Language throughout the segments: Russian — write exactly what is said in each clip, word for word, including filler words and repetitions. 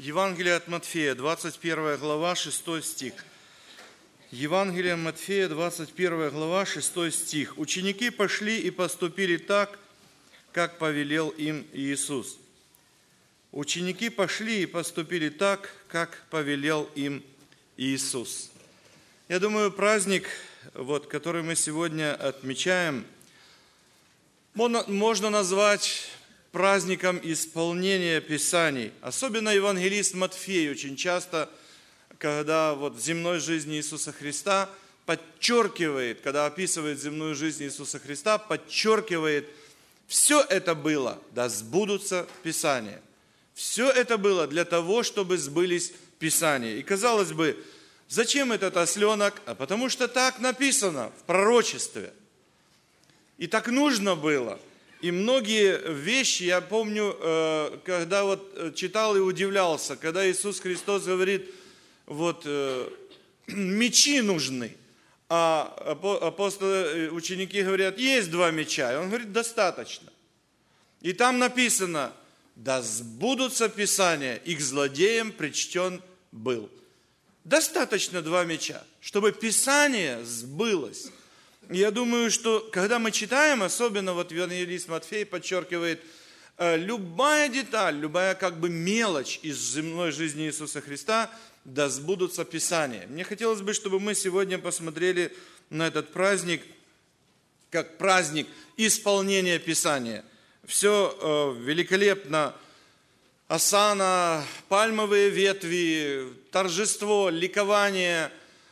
Евангелие от Матфея, двадцать первая глава, шестой стих. Евангелие Матфея, двадцать первая глава, шестой стих. «Ученики пошли и поступили так, как повелел им Иисус». Ученики пошли и поступили так, как повелел им Иисус. Я думаю, праздник, вот, который мы сегодня отмечаем, можно назвать праздником исполнения Писаний. Особенно евангелист Матфей очень часто, когда вот в земной жизни Иисуса Христа подчеркивает, когда описывает земную жизнь Иисуса Христа, подчеркивает, все это было, да сбудутся Писания. Все это было для того, чтобы сбылись Писания. И казалось бы, зачем этот осленок? А потому что так написано в пророчестве. И так нужно было. И многие вещи, я помню, когда вот читал и удивлялся, когда Иисус Христос говорит, вот мечи нужны, а апостолы, ученики говорят, есть два меча. И он говорит, достаточно. И там написано, да сбудутся Писания, и к злодеям причтен был. Достаточно два меча, чтобы Писание сбылось. Я думаю, что когда мы читаем, особенно вот евангелист Матфей подчеркивает, любая деталь, любая как бы мелочь из земной жизни Иисуса Христа, да сбудутся Писания. Мне хотелось бы, чтобы мы сегодня посмотрели на этот праздник, как праздник исполнения Писания. Все великолепно. Осанна, пальмовые ветви, торжество, ликование.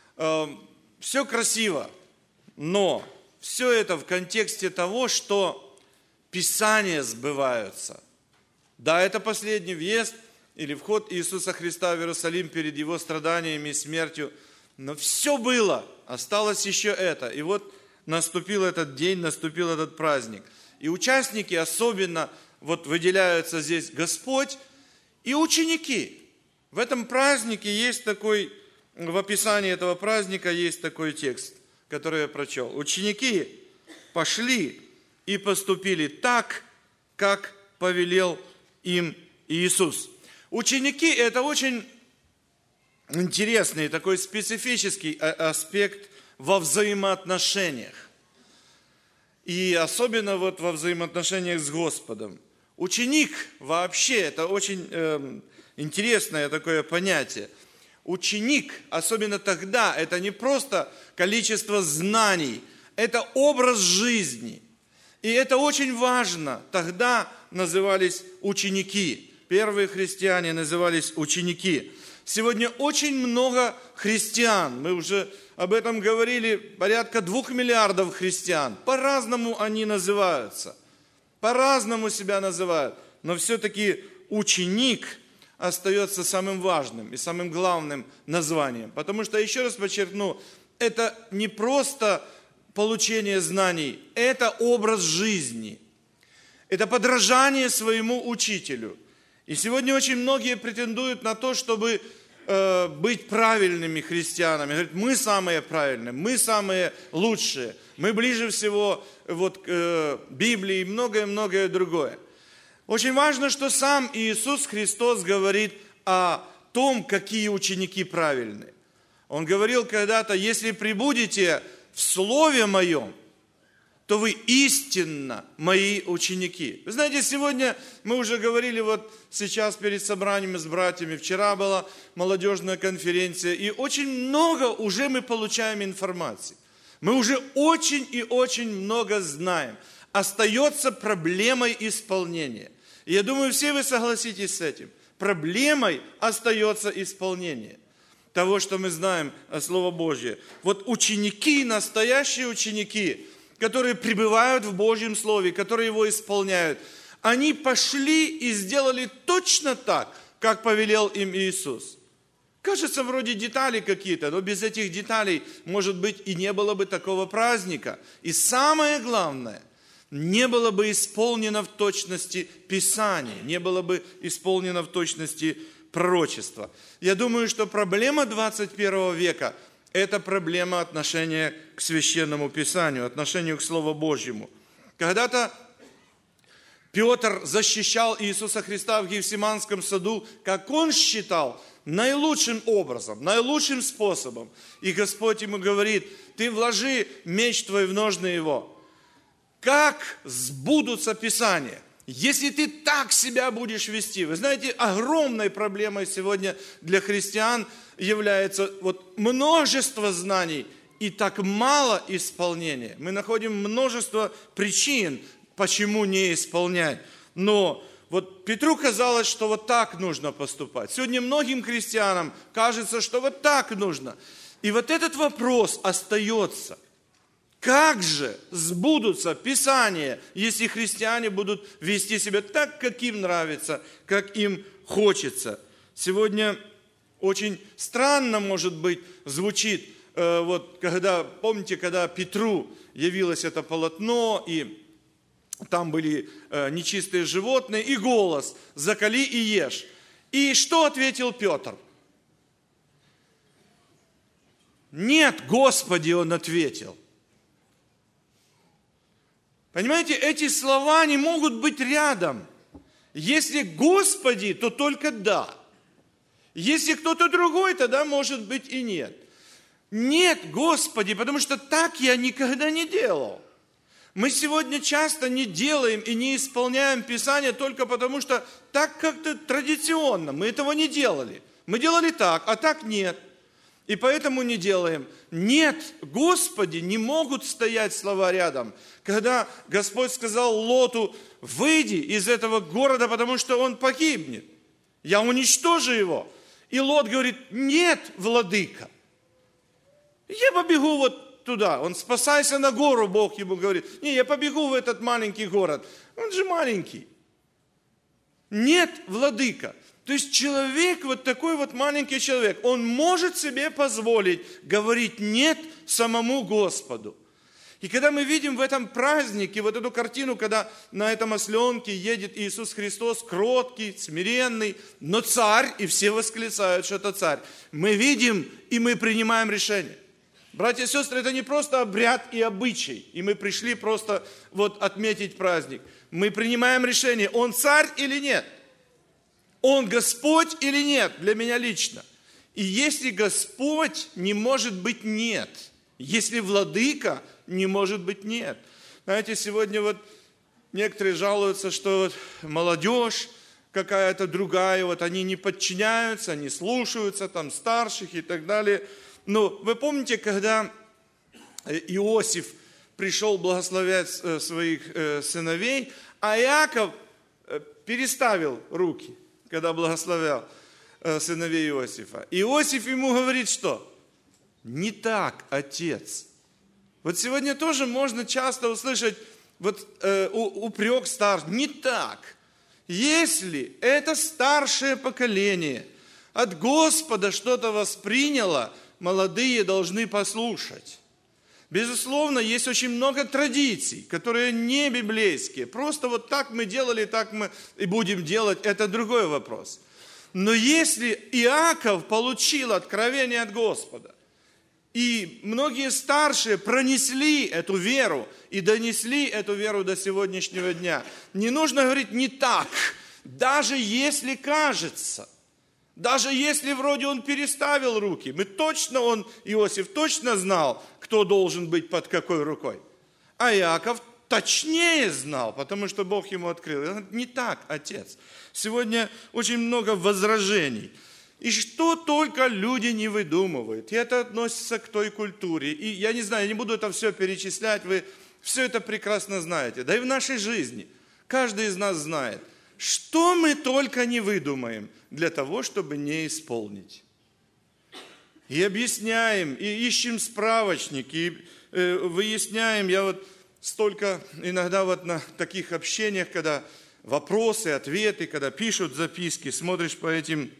Все красиво. Но все это в контексте того, что Писания сбываются. Да, это последний въезд или вход Иисуса Христа в Иерусалим перед Его страданиями и смертью. Но все было, осталось еще это. И вот наступил этот день, наступил этот праздник. И участники особенно вот выделяются здесь Господь и ученики. В этом празднике есть такой, в описании этого праздника есть такой текст, который я прочел. Ученики пошли и поступили так, как повелел им Иисус. Ученики – это очень интересный, такой специфический аспект во взаимоотношениях. И особенно вот во взаимоотношениях с Господом. Ученик вообще – это очень э, интересное такое понятие. Ученик, особенно тогда, это не просто количество знаний, это образ жизни. И это очень важно. Тогда назывались ученики. Первые христиане назывались ученики. Сегодня очень много христиан. Мы уже об этом говорили. Порядка двух миллиардов христиан. По-разному они называются. По-разному себя называют. Но все-таки ученик остается самым важным и самым главным названием. Потому что, еще раз подчеркну, это не просто получение знаний, это образ жизни. Это подражание своему учителю. И сегодня очень многие претендуют на то, чтобы э, быть правильными христианами. Говорят, мы самые правильные, мы самые лучшие, мы ближе всего вот, к э, Библии и многое-многое другое. Очень важно, что сам Иисус Христос говорит о том, какие ученики правильные. Он говорил когда-то, если пребудете в Слове Моем, то вы истинно мои ученики. Вы знаете, сегодня мы уже говорили, вот сейчас перед собраниями с братьями, вчера была молодежная конференция, и очень много уже мы получаем информации. Мы уже очень и очень много знаем. Остается проблемой исполнения. И я думаю, все вы согласитесь с этим. Проблемой остается исполнение того, что мы знаем о Слове Божье. Вот ученики, настоящие ученики, которые пребывают в Божьем Слове, которые его исполняют, они пошли и сделали точно так, как повелел им Иисус. Кажется, вроде детали какие-то, но без этих деталей, может быть, и не было бы такого праздника. И самое главное, не было бы исполнено в точности Писание, не было бы исполнено в точности пророчества. Я думаю, что проблема двадцать первого века – это проблема отношения к Священному Писанию, отношению к Слову Божьему. Когда-то Петр защищал Иисуса Христа в Гефсиманском саду, как он считал, наилучшим образом, наилучшим способом. И Господь ему говорит: ты вложи меч твой в ножны его. Как сбудутся Писания, если ты так себя будешь вести? Вы знаете, огромной проблемой сегодня для христиан является вот множество знаний и так мало исполнения. Мы находим множество причин, почему не исполнять. Но вот Петру казалось, что вот так нужно поступать. Сегодня многим христианам кажется, что вот так нужно. И вот этот вопрос остается. Как же сбудутся Писания, если христиане будут вести себя так, как им нравится, как им хочется? Сегодня очень странно, может быть, звучит, э, вот когда, помните, когда Петру явилось это полотно, и там были э, нечистые животные, и голос: «Закали и ешь». И что ответил Петр? «Нет, Господи», он ответил. Понимаете, эти слова не могут быть рядом. Если Господи, то только да. Если кто-то другой, тогда может быть и нет. Нет, Господи, потому что так я никогда не делал. Мы сегодня часто не делаем и не исполняем Писание только потому, что так как-то традиционно. Мы этого не делали. Мы делали так, а так нет. И поэтому не делаем. Нет, Господи, не могут стоять слова рядом. Когда Господь сказал Лоту: выйди из этого города, потому что он погибнет. Я уничтожу его. И Лот говорит: нет, владыка. Я побегу вот туда. Он: спасайся на гору, Бог ему говорит. Не, я побегу в этот маленький город. Он же маленький. Нет, владыка. То есть человек, вот такой вот маленький человек, он может себе позволить говорить «нет» самому Господу. И когда мы видим в этом празднике вот эту картину, когда на этом осленке едет Иисус Христос, кроткий, смиренный, но царь, и все восклицают, что это царь, мы видим и мы принимаем решение. Братья и сестры, это не просто обряд и обычай, и мы пришли просто вот отметить праздник. Мы принимаем решение, он царь или нет. Он Господь или нет, для меня лично. И если Господь, не может быть нет. Если владыка, не может быть нет. Знаете, сегодня вот некоторые жалуются, что вот молодежь какая-то другая, вот они не подчиняются, не слушаются там старших и так далее. Но вы помните, когда Иосиф пришел благословлять своих сыновей, а Иаков переставил руки, когда благословлял сыновей Иосифа. Иосиф ему говорит, что? Не так, отец. Вот сегодня тоже можно часто услышать вот, э, упрек старших. Не так. Если это старшее поколение от Господа что-то восприняло, молодые должны послушать. Безусловно, есть очень много традиций, которые не библейские. Просто вот так мы делали, так мы и будем делать. Это другой вопрос. Но если Иаков получил откровение от Господа, и многие старшие пронесли эту веру и донесли эту веру до сегодняшнего дня, не нужно говорить не так, даже если кажется. Даже если вроде он переставил руки, мы точно, он, Иосиф точно знал, кто должен быть под какой рукой. А Иаков точнее знал, потому что Бог ему открыл. Он говорит, не так, отец. Сегодня очень много возражений. И что только люди не выдумывают. И это относится к той культуре. И я не знаю, я не буду это все перечислять, вы все это прекрасно знаете. Да и в нашей жизни каждый из нас знает, что мы только не выдумаем для того, чтобы не исполнить. И объясняем, и ищем справочник, и э, выясняем. Я вот столько иногда вот на таких общениях, когда вопросы, ответы, когда пишут записки, смотришь по этим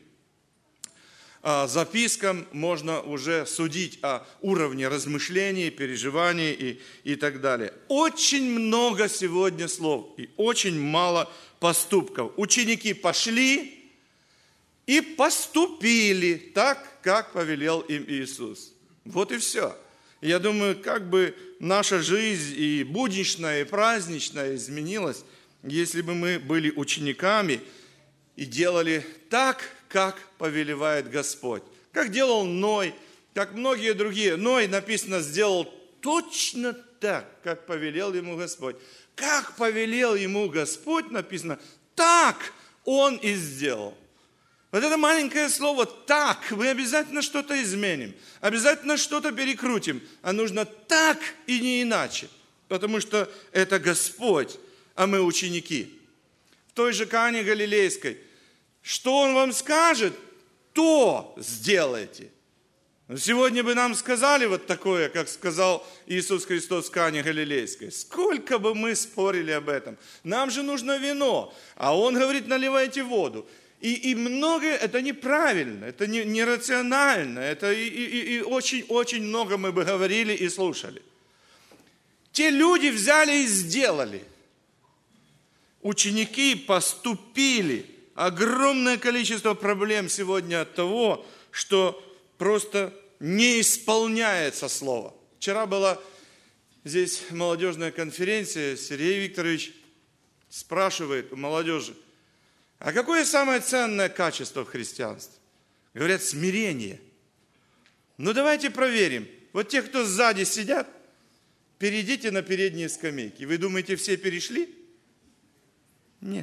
а, запискам, можно уже судить о уровне размышлений, переживаний и, и так далее. Очень много сегодня слов и очень мало поступков. Ученики пошли и поступили так, как повелел им Иисус. Вот и все. Я думаю, как бы наша жизнь и будничная, и праздничная изменилась, если бы мы были учениками и делали так, как повелевает Господь. Как делал Ной, как многие другие. Ной, написано, сделал точно так, как повелел ему Господь. Как повелел ему Господь, написано, так он и сделал. Вот это маленькое слово «так» мы обязательно что-то изменим, обязательно что-то перекрутим, а нужно так и не иначе, потому что это Господь, а мы ученики. В той же Кане Галилейской, что Он вам скажет, то сделайте. Сегодня бы нам сказали вот такое, как сказал Иисус Христос в Кане Галилейской. Сколько бы мы спорили об этом. Нам же нужно вино, а Он говорит, наливайте воду. И, и многое, это неправильно, это не, нерационально, это и, и, и очень, очень много мы бы говорили и слушали. Те люди взяли и сделали. Ученики поступили. Огромное количество проблем сегодня от того, что просто не исполняется слово. Вчера была здесь молодежная конференция, Сергей Викторович спрашивает у молодежи, а какое самое ценное качество в христианстве? Говорят, смирение. Ну давайте проверим. Вот те, кто сзади сидят, перейдите на передние скамейки. Вы думаете, все перешли? Нет.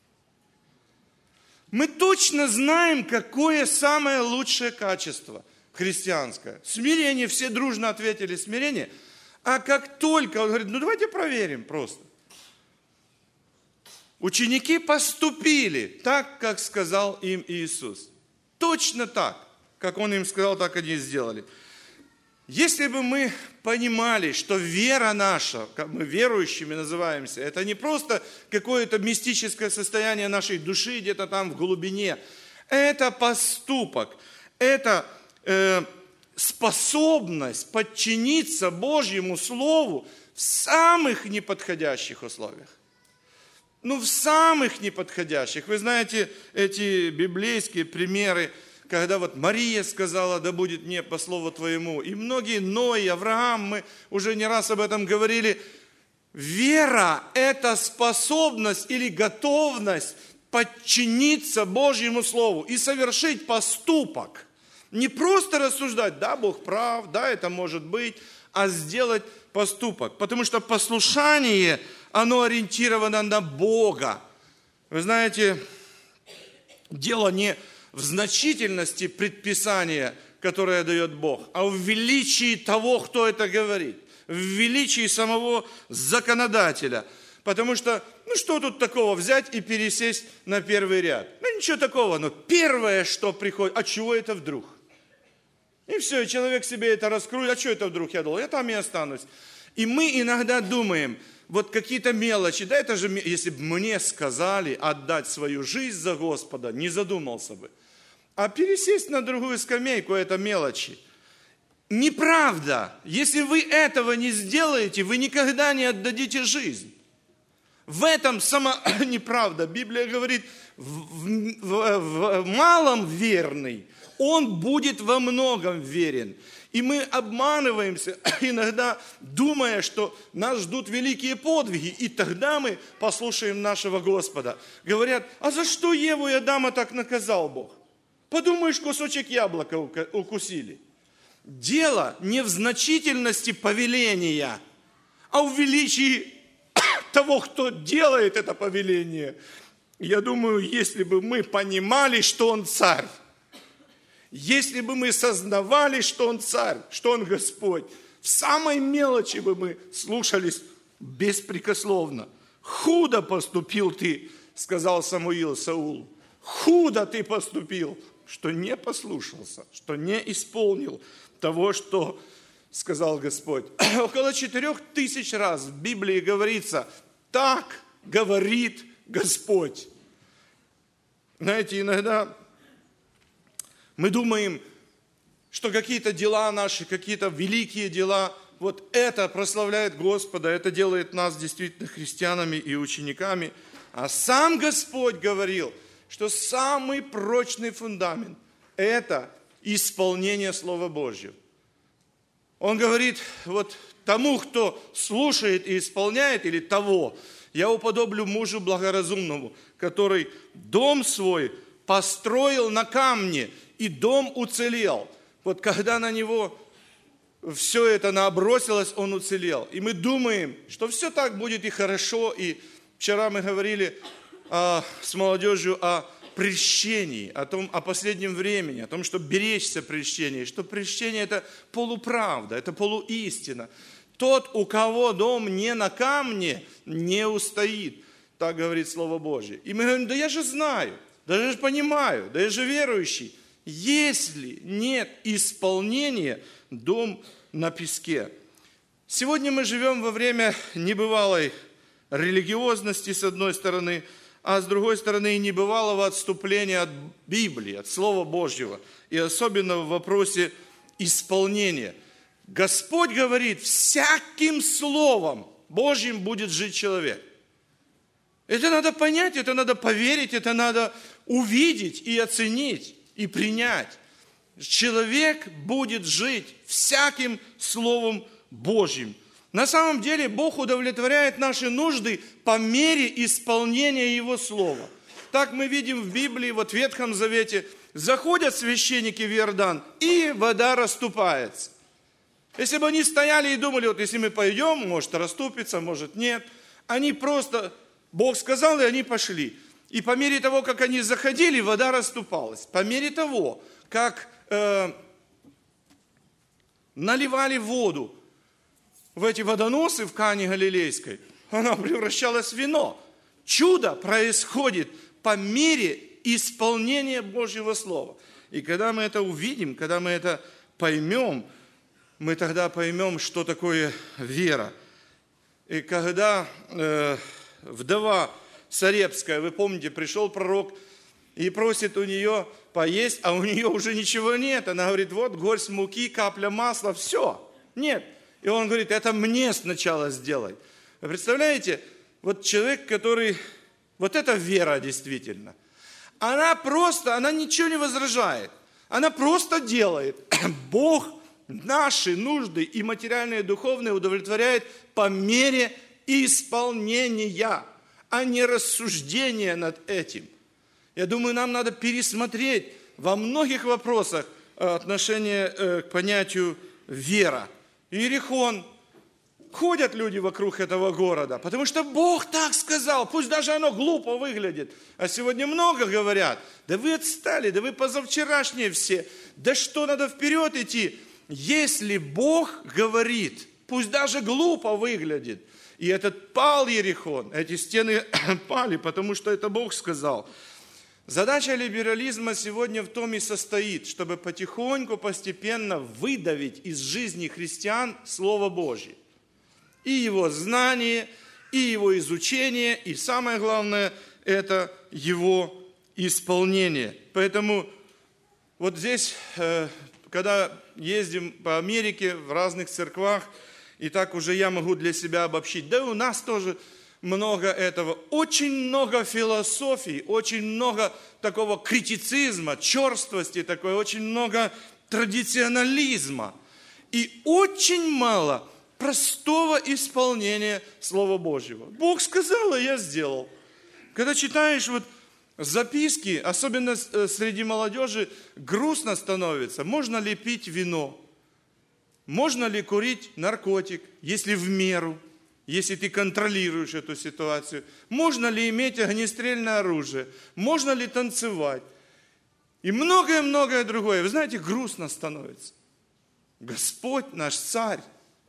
Мы точно знаем, какое самое лучшее качество христианское. Смирение, все дружно ответили смирение. А как только он говорит, ну давайте проверим просто. Ученики поступили так, как сказал им Иисус. Точно так, как Он им сказал, так они и сделали. Если бы мы понимали, что вера наша, как мы верующими называемся, это не просто какое-то мистическое состояние нашей души где-то там в глубине. Это поступок, это э, способность подчиниться Божьему Слову в самых неподходящих условиях. Ну, в самых неподходящих. Вы знаете эти библейские примеры, когда вот Мария сказала, да будет мне по слову твоему. И многие, Ной, Авраам, мы уже не раз об этом говорили. Вера – это способность или готовность подчиниться Божьему Слову и совершить поступок. Не просто рассуждать, да, Бог прав, да, это может быть, а сделать поступок. Потому что послушание – оно ориентировано на Бога. Вы знаете, дело не в значительности предписания, которое дает Бог, а в величии того, кто это говорит, в величии самого законодателя. Потому что, ну что тут такого, взять и пересесть на первый ряд? Ну ничего такого, но первое, что приходит, а чего это вдруг? И все, и человек себе это раскроет, а что это вдруг я должен? Я там и останусь. И мы иногда думаем, вот какие-то мелочи, да это же, если бы мне сказали отдать свою жизнь за Господа, не задумался бы. А пересесть на другую скамейку – это мелочи. Неправда. Если вы этого не сделаете, вы никогда не отдадите жизнь. В этом сама неправда. Библия говорит, в, в, в малом верный, он будет во многом верен. И мы обманываемся, иногда думая, что нас ждут великие подвиги, и тогда мы послушаем нашего Господа. Говорят, а за что Еву и Адама так наказал Бог? Подумаешь, кусочек яблока укусили. Дело не в значительности повеления, а в величии того, кто делает это повеление. Я думаю, если бы мы понимали, что Он царь, если бы мы сознавали, что Он царь, что Он Господь, в самой мелочи бы мы слушались беспрекословно. «Худо поступил ты», сказал Самуил Саулу. «Худо ты поступил», что не послушался, что не исполнил того, что сказал Господь. Около четырех тысяч раз в Библии говорится «так говорит Господь». Знаете, иногда мы думаем, что какие-то дела наши, какие-то великие дела, вот это прославляет Господа, это делает нас действительно христианами и учениками. А сам Господь говорил, что самый прочный фундамент – это исполнение Слова Божьего. Он говорит, вот тому, кто слушает и исполняет, или того, Я уподоблю мужу благоразумному, который дом свой построил на камне, и дом уцелел. Вот когда на него все это набросилось, он уцелел. И мы думаем, что все так будет и хорошо. И вчера мы говорили а, с молодежью о прельщении, о том, о последнем времени, о том, что беречься прельщения, что прельщение – это полуправда, это полуистина. Тот, у кого дом не на камне, не устоит. Так говорит Слово Божье. И мы говорим, да я же знаю, да я же понимаю, да я же верующий. Если нет исполнения, дом на песке. Сегодня мы живем во время небывалой религиозности, с одной стороны, а с другой стороны, и небывалого отступления от Библии, от Слова Божьего, и особенно в вопросе исполнения. Господь говорит, всяким словом Божьим будет жить человек. Это надо понять, это надо поверить, это надо увидеть и оценить, и принять. Человек будет жить всяким Словом Божьим. На самом деле Бог удовлетворяет наши нужды по мере исполнения Его Слова. Так мы видим в Библии, вот в Ветхом Завете, заходят священники в Иордан, и вода расступается. Если бы они стояли и думали, вот если мы пойдем, может расступится, может нет. Они просто, Бог сказал, и они пошли. И по мере того, как они заходили, вода расступалась. По мере того, как э, наливали воду в эти водоносы в Кане Галилейской, она превращалась в вино. Чудо происходит по мере исполнения Божьего Слова. И когда мы это увидим, когда мы это поймем, мы тогда поймем, что такое вера. И когда э, вдова Сарепская, вы помните, пришел пророк и просит у нее поесть, а у нее уже ничего нет. Она говорит, вот горсть муки, капля масла, все, нет. И он говорит, это мне сначала сделай. Вы представляете, вот человек, который, вот это вера действительно. Она просто, она ничего не возражает. Она просто делает. Бог наши нужды и материальные, и духовные удовлетворяет по мере исполнения, а не рассуждения над этим. Я думаю, нам надо пересмотреть во многих вопросах отношение к понятию вера. Иерихон. Ходят люди вокруг этого города, потому что Бог так сказал, пусть даже оно глупо выглядит. А сегодня много говорят, да вы отстали, да вы позавчерашние все, да что надо вперед идти. Если Бог говорит, пусть даже глупо выглядит, и этот пал Иерихон, эти стены пали, потому что это Бог сказал. Задача либерализма сегодня в том и состоит, чтобы потихоньку, постепенно выдавить из жизни христиан Слово Божье. И его знание, и его изучение, и самое главное, это его исполнение. Поэтому вот здесь, когда ездим по Америке, в разных церквах, и так уже я могу для себя обобщить, да и у нас тоже много этого, очень много философий, очень много такого критицизма, черствости такой, очень много традиционализма и очень мало простого исполнения Слова Божьего. Бог сказал, и я сделал. Когда читаешь вот записки, особенно среди молодежи, грустно становится. Можно ли пить вино? Можно ли курить наркотик, если в меру? Если ты контролируешь эту ситуацию, можно ли иметь огнестрельное оружие, можно ли танцевать и многое-многое другое. Вы знаете, грустно становится. Господь наш царь,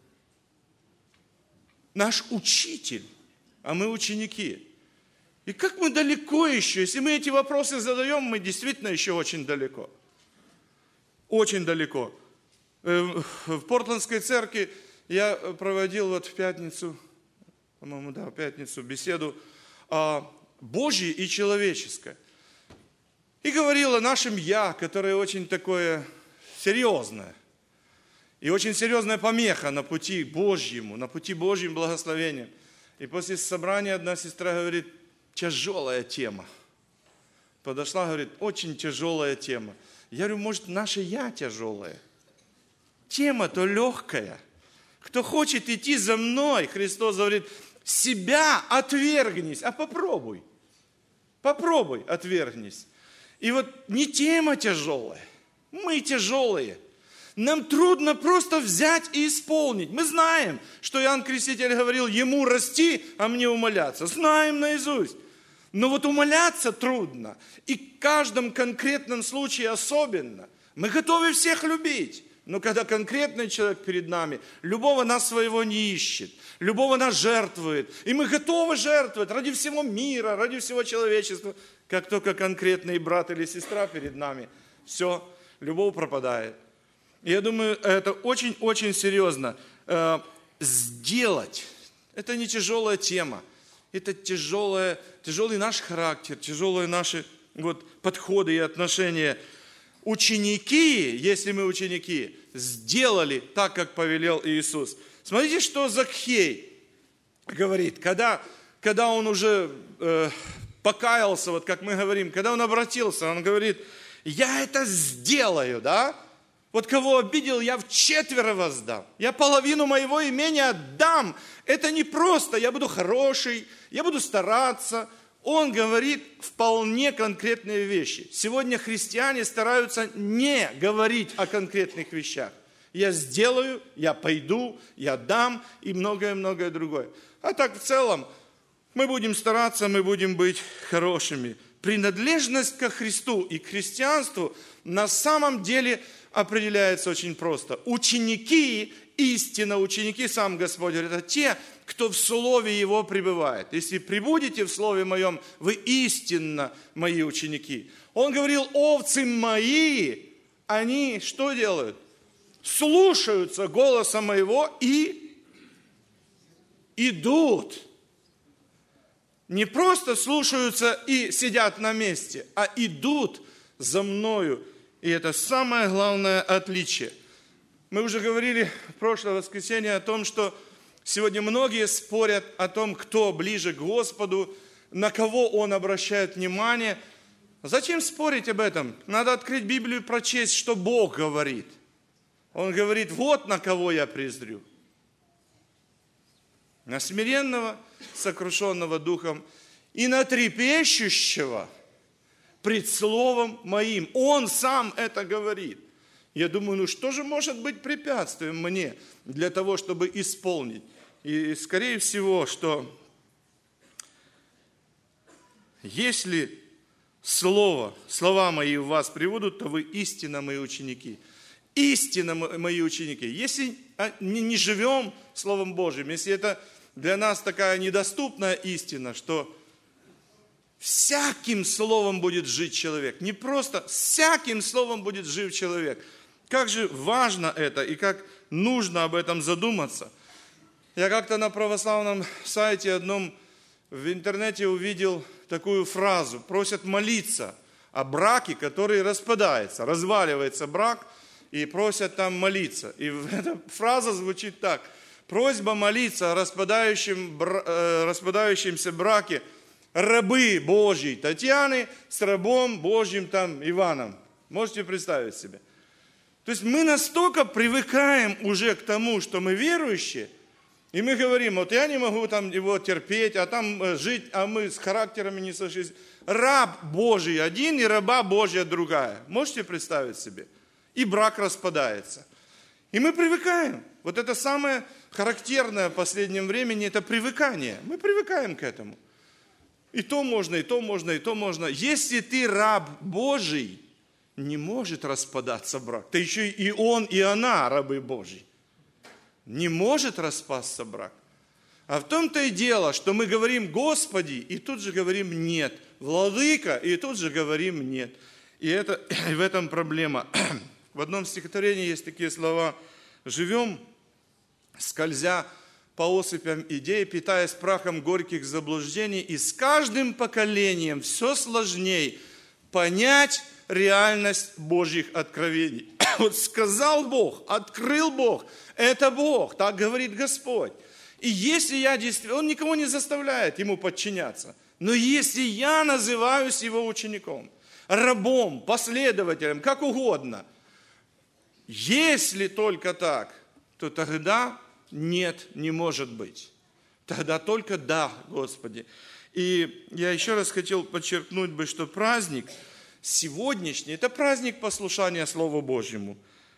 наш учитель, а мы ученики. И как мы далеко еще, если мы эти вопросы задаем, мы действительно еще очень далеко. Очень далеко. В Портландской церкви я проводил вот в пятницу, по-моему, да, в пятницу беседу о Божьей и человеческой. И говорил о нашем «я», которое очень такое серьезное. И очень серьезная помеха на пути Божьему, на пути Божьим благословением. И после собрания одна сестра говорит, тяжелая тема. Подошла, говорит, очень тяжелая тема. Я говорю, может, наше «я» тяжелое? Тема-то легкая. Кто хочет идти за мной, Христос говорит, себя отвергнись, а попробуй. Попробуй, отвергнись. И вот не тема тяжелая, мы тяжелые. Нам трудно просто взять и исполнить. Мы знаем, что Иоанн Креститель говорил, ему расти, а мне умоляться. Знаем наизусть. Но вот умоляться трудно. И в каждом конкретном случае особенно. Мы готовы всех любить. Но когда конкретный человек перед нами, любого нас своего не ищет, любого нас жертвует. И мы готовы жертвовать ради всего мира, ради всего человечества. Как только конкретный брат или сестра перед нами, все, любовь пропадает. Я думаю, это очень-очень серьезно. Э, сделать, это не тяжелая тема. Это тяжелая, тяжелый наш характер, тяжелые наши вот, подходы и отношения. Ученики, если мы ученики, сделали так, как повелел Иисус. Смотрите, что Закхей говорит, когда, когда он уже э, покаялся, вот как мы говорим, когда он обратился, он говорит, я это сделаю, да? Вот кого обидел, я вчетверо воздам. Я половину моего имения отдам. Это не просто, я буду хороший, я буду стараться. Он говорит вполне конкретные вещи. Сегодня христиане стараются не говорить о конкретных вещах. Я сделаю, я пойду, я дам и многое-многое другое. А так в целом мы будем стараться, мы будем быть хорошими. Принадлежность ко Христу и к христианству на самом деле определяется очень просто. Ученики, истинно ученики, сам Господь говорит, это те, кто в Слове Его пребывает. Если пребудете в Слове Моем, вы истинно мои ученики. Он говорил, овцы мои, они что делают? Слушаются голоса моего и идут. Не просто слушаются и сидят на месте, а идут за мною. И это самое главное отличие. Мы уже говорили в прошлое воскресенье о том, что сегодня многие спорят о том, кто ближе к Господу, на кого Он обращает внимание. Зачем спорить об этом? Надо открыть Библию и прочесть, что Бог говорит. Он говорит, вот на кого я презрю. На смиренного, сокрушенного духом, и на трепещущего пред словом моим. Он сам это говорит. Я думаю, ну что же может быть препятствием мне для того, чтобы исполнить? И скорее всего, что если слово, слова мои в вас прибудут, то вы истинно мои ученики. Истинно мои ученики. Если не живем Словом Божьим, если это для нас такая недоступная истина, что всяким словом будет жить человек. Не просто, всяким словом будет жив человек. Как же важно это и как нужно об этом задуматься. Я как-то на православном сайте одном в интернете увидел такую фразу. Просят молиться о браке, который распадается. Разваливается брак и просят там молиться. И эта фраза звучит так. Просьба молиться о распадающем, распадающемся браке рабы Божьей Татьяны с рабом Божьим там Иваном. Можете представить себе? То есть мы настолько привыкаем уже к тому, что мы верующие, и мы говорим, вот я не могу там его терпеть, а там жить, а мы с характерами не сошлись. Раб Божий один и раба Божья другая. Можете представить себе? И брак распадается. И мы привыкаем. Вот это самое характерное в последнем времени, это привыкание. Мы привыкаем к этому. И то можно, и то можно, и то можно. Если ты раб Божий, не может распадаться брак. Да еще и он, и она рабы Божьи. Не может распасться брак. А в том-то и дело, что мы говорим «Господи», и тут же говорим «нет». «Владыка», и тут же говорим «нет». И, это, и в этом проблема. В одном стихотворении есть такие слова. «Живем, скользя по осыпям идей, питаясь прахом горьких заблуждений, и с каждым поколением все сложнее понять реальность Божьих откровений». Вот сказал Бог, открыл Бог, это Бог, так говорит Господь. И если я действительно, Он никого не заставляет Ему подчиняться, но если я называюсь Его учеником, рабом, последователем, как угодно, если только так, то тогда нет, не может быть. тогда только да, Господи. И я еще раз хотел подчеркнуть бы, что праздник сегодняшний, это праздник послушания Слову Божьему.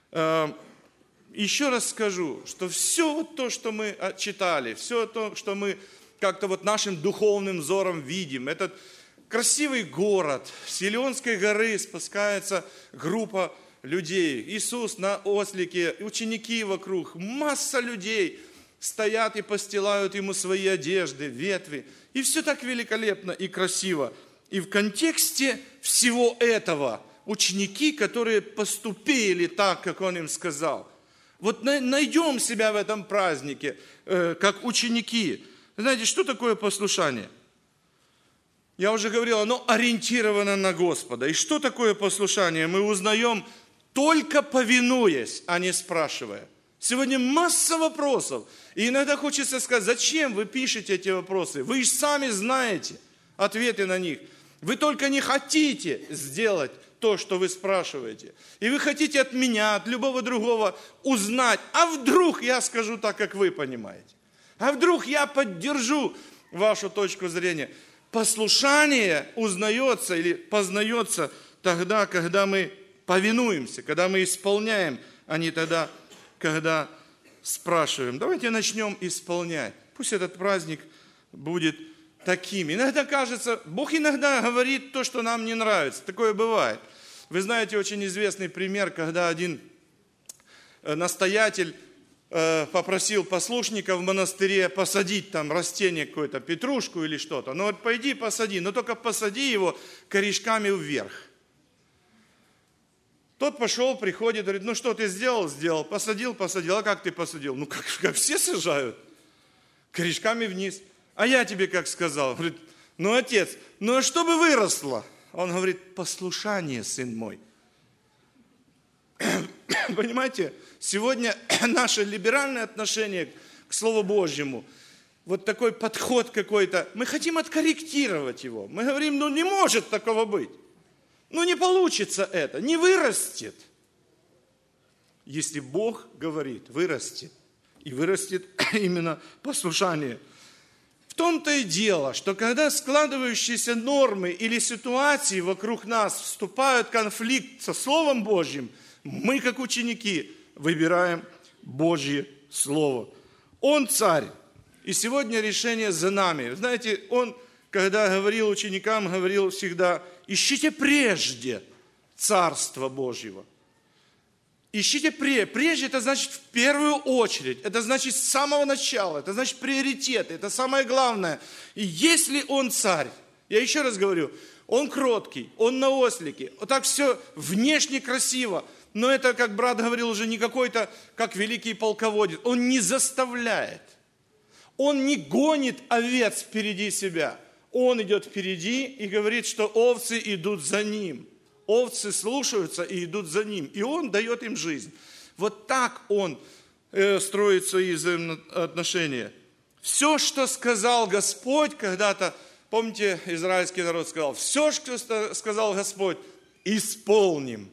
Еще раз скажу, что все вот то, что мы читали, все то, что мы как-то вот нашим духовным взором видим, этот красивый город, с Илионской горы спускается группа людей, Иисус на ослике, ученики вокруг, масса людей стоят и постилают Ему свои одежды, ветви, и все так великолепно и красиво. И в контексте всего этого ученики, которые поступили так, как Он им сказал, вот найдем себя в этом празднике, как ученики. Знаете, что такое послушание? Я уже говорил, оно ориентировано на Господа. И что такое послушание? Мы узнаем, только повинуясь, а не спрашивая. Сегодня масса вопросов. И иногда хочется сказать, зачем вы пишете эти вопросы? Вы же сами знаете ответы на них. Вы только не хотите сделать то, что вы спрашиваете. И вы хотите от меня, от любого другого узнать, а вдруг я скажу так, как вы понимаете? А вдруг я поддержу вашу точку зрения? Послушание узнается или познается тогда, когда мы повинуемся, когда мы исполняем, а не тогда, когда спрашиваем. Давайте начнем исполнять. Пусть этот праздник будет таким. Иногда кажется, Бог иногда говорит то, что нам не нравится. Такое бывает. Вы знаете очень известный пример, когда один настоятель попросил послушника в монастыре посадить там растение какое-то, петрушку или что-то. Ну вот пойди посади, но только посади его корешками вверх. Тот пошел, приходит, говорит, ну что ты сделал? Сделал. Посадил, посадил. А как ты посадил? Ну как, как все сажают. Корешками вниз. А я тебе как сказал? Говорит, ну отец, ну а чтобы выросло? Он говорит, послушание, сын мой. Понимаете, сегодня наше либеральное отношение к Слову Божьему, вот такой подход какой-то, мы хотим откорректировать его. Мы говорим, ну не может такого быть. Ну не получится это, не вырастет. Если Бог говорит, вырастет. И вырастет именно послушание. В том-то и дело, что когда складывающиеся нормы или ситуации вокруг нас вступают в конфликт со Словом Божьим, мы, как ученики, выбираем Божье Слово. Он царь, и сегодня решение за нами. Знаете, он, когда говорил ученикам, говорил всегда, ищите прежде Царство Божьего. Ищите прежде. Прежде это значит в первую очередь. Это значит с самого начала. Это значит приоритеты. Это самое главное. И если он царь, я еще раз говорю, он кроткий, он на ослике. Вот так все внешне красиво. Но это, как брат говорил, уже не какой-то, как великий полководец. Он не заставляет. Он не гонит овец впереди себя. Он идет впереди и говорит, что овцы идут за ним. Овцы слушаются и идут за ним. И он дает им жизнь. Вот так он э, строит свои взаимоотношения. Все, что сказал Господь когда-то, помните, израильский народ сказал, все, что сказал Господь, исполним.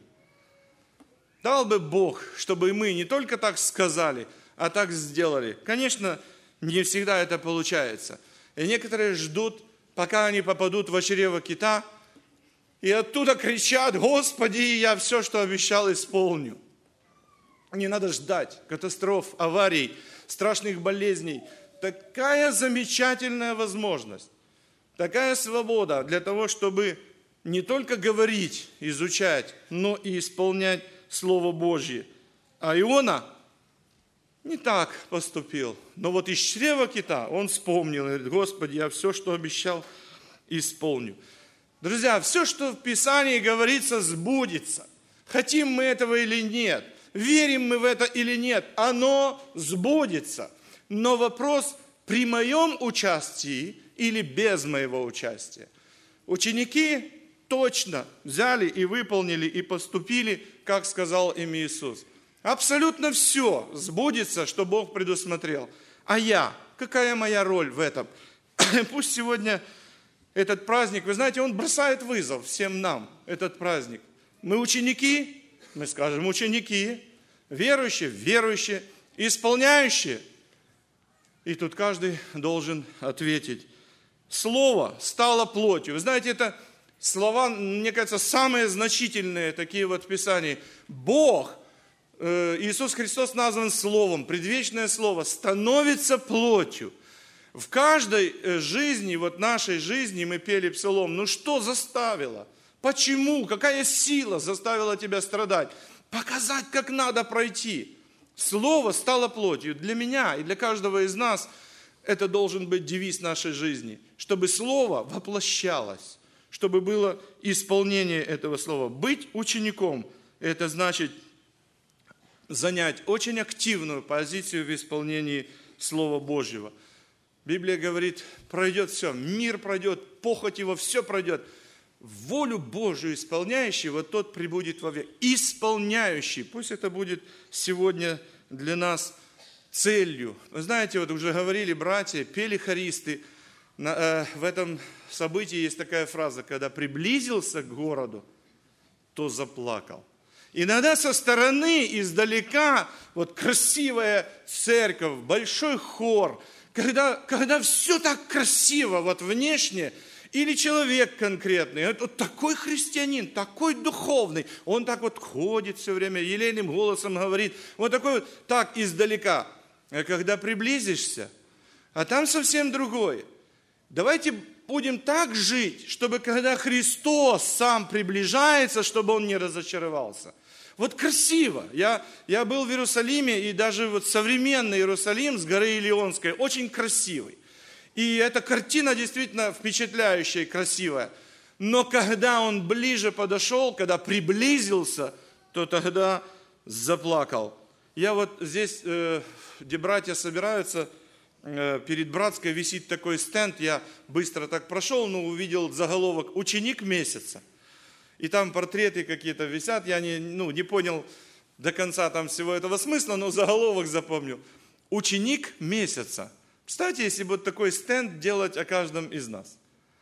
Дал бы Бог, чтобы мы не только так сказали, а так сделали. Конечно, не всегда это получается. И некоторые ждут, пока они попадут в чрево кита, и оттуда кричат, Господи, я все, что обещал, исполню. Не надо ждать катастроф, аварий, страшных болезней. Такая замечательная возможность, такая свобода для того, чтобы не только говорить, изучать, но и исполнять Слово Божье. А Иона не так поступил. Но вот из чрева кита он вспомнил, говорит, Господи, я все, что обещал, исполню. Друзья, все, что в Писании говорится, сбудется. Хотим мы этого или нет, верим мы в это или нет, оно сбудется. Но вопрос, при моем участии или без моего участия. Ученики точно взяли и выполнили, и поступили, как сказал им Иисус. Абсолютно все сбудется, что Бог предусмотрел. А я? Какая моя роль в этом? Пусть сегодня этот праздник, вы знаете, он бросает вызов всем нам, этот праздник. Мы ученики, мы скажем ученики, верующие, верующие, исполняющие. И тут каждый должен ответить. Слово стало плотью. Вы знаете, это слова, мне кажется, самые значительные такие вот в Писании. Бог, Иисус Христос назван Словом, предвечное Слово, становится плотью. В каждой жизни, вот нашей жизни, мы пели псалом, ну что заставило? Почему? Какая сила заставила тебя страдать? Показать, как надо пройти. Слово стало плотью. Для меня и для каждого из нас это должен быть девиз нашей жизни. Чтобы Слово воплощалось, чтобы было исполнение этого Слова. Быть учеником – это значит занять очень активную позицию в исполнении Слова Божьего. Библия говорит, пройдет все, мир пройдет, похоть его, все пройдет. Волю Божию исполняющий, вот тот пребудет вовек. Исполняющий, пусть это будет сегодня для нас целью. Вы знаете, вот уже говорили братья, пели хористы. В этом событии есть такая фраза, когда приблизился к городу, то заплакал. Иногда со стороны, издалека, вот красивая церковь, большой хор, когда, когда все так красиво, вот внешне, или человек конкретный, вот такой христианин, такой духовный, он так вот ходит все время, елейным голосом говорит, вот такой вот, так издалека. А когда приблизишься, а там совсем другое. Давайте будем так жить, чтобы когда Христос сам приближается, чтобы Он не разочаровался. Вот красиво. Я, я был в Иерусалиме, и даже вот современный Иерусалим с горы Илионской очень красивый. И эта картина действительно впечатляющая и красивая. Но когда он ближе подошел, когда приблизился, то тогда заплакал. Я вот здесь, э, где братья собираются, э, перед братской висит такой стенд, я быстро так прошел, но увидел заголовок «Ученик месяца». И там портреты какие-то висят, я не, ну, не понял до конца там всего этого смысла, но заголовок запомнил. «Ученик месяца». Представьте, если бы вот такой стенд делать о каждом из нас.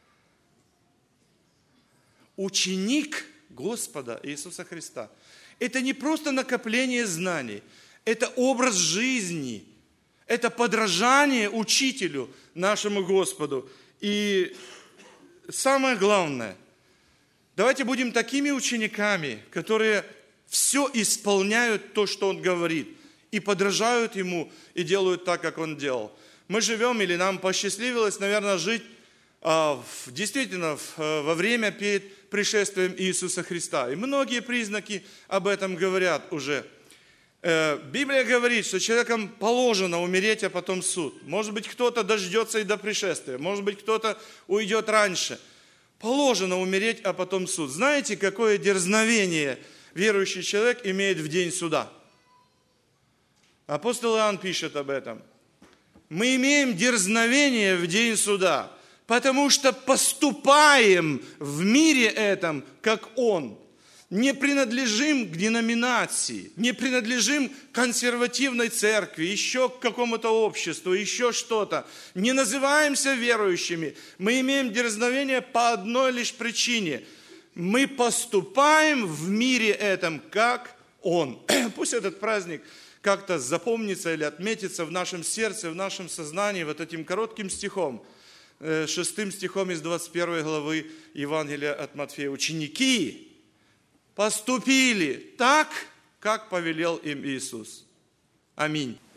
Ученик Господа Иисуса Христа. Это не просто накопление знаний, это образ жизни, это подражание учителю нашему Господу. И самое главное, давайте будем такими учениками, которые все исполняют то, что Он говорит, и подражают Ему, и делают так, как Он делал. Мы живем, или нам посчастливилось, наверное, жить а, в, действительно в, во время перед пришествием Иисуса Христа. И многие признаки об этом говорят уже. Э, Библия говорит, что человеком положено умереть, а потом суд. Может быть, кто-то дождется и до пришествия, может быть, кто-то уйдет раньше. Положено умереть, а потом суд. Знаете, какое дерзновение верующий человек имеет в день суда? Апостол Иоанн пишет об этом. Мы имеем дерзновение в день суда, потому что поступаем в мире этом, как Он. Не принадлежим к деноминации, не принадлежим к консервативной церкви, еще к какому-то обществу, еще что-то. Не называемся верующими. Мы имеем дерзновение по одной лишь причине. Мы поступаем в мире этом, как Он. Пусть этот праздник как-то запомнится или отметится в нашем сердце, в нашем сознании вот этим коротким стихом, шестым стихом из двадцать первой главы Евангелия от Матфея. Ученики поступили так, как повелел им Иисус. Аминь.